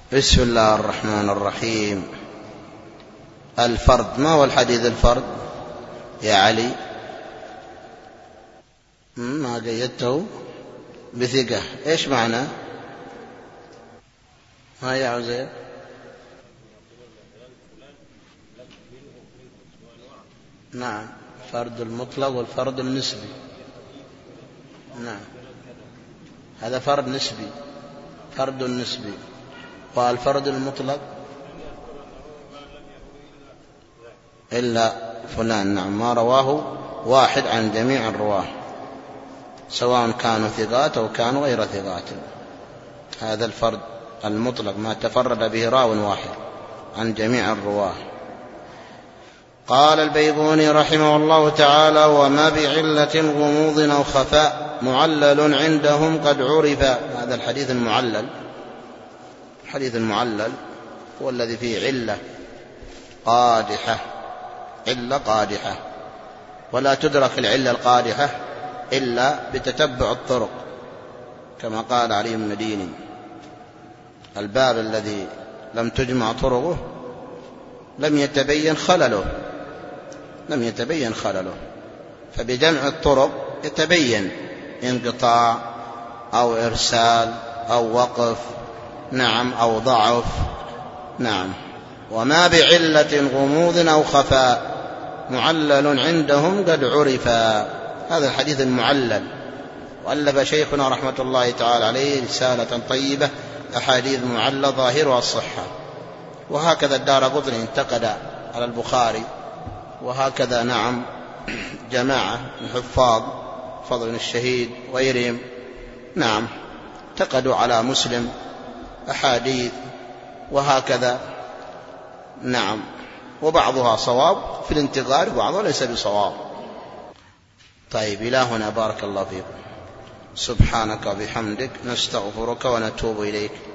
بسم الله الرحمن الرحيم. الفرد، ما هو الحديث الفرد يا علي؟ ما قيدته بثقة، ايش معنى؟ ها يا عزيز؟ نعم، فرد المطلق والفرد النسبي. نعم، هذا فرد نسبي، فرد نسبي. والفرد المطلق إلا فلان، نعم، ما رواه واحد عن جميع الرواه سواء كانوا ثقات أو كانوا غير ثقات. هذا الفرد المطلق ما تفرد به راو واحد عن جميع الرواه. قال البيضوني رحمه الله تعالى: وما بعلة غموض أو خفاء معلل عندهم قد عرف. هذا الحديث المعلل، الحديث المعلل هو الذي فيه علة قادحة، علة قادحة، ولا تدرك العلة القادحة إلا بتتبع الطرق، كما قال علي بن مدين: الباب الذي لم تجمع طرقه لم يتبين خلله، لم يتبين خلله. فبجمع الطرق يتبين انقطاع أو إرسال أو وقف، نعم، أو ضعف، نعم. وما بعلة غموض أو خفاء معلل عندهم قد عرف. هذا الحديث المعلل. وألف شيخنا رحمة الله تعالى عليه رسالة طيبة أحاديث معلة ظاهرها الصحة. وهكذا الدارقطني انتقد على البخاري، وهكذا نعم جماعة من حفاظ فضل الشهيد وغيرهم، نعم، انتقدوا على مسلم أحاديث، وهكذا، نعم، وبعضها صواب في الانتقاد وبعضها ليس بصواب. طيب، إلى هنا بارك الله فيكم. سبحانك وبحمدك نستغفرك ونتوب إليك.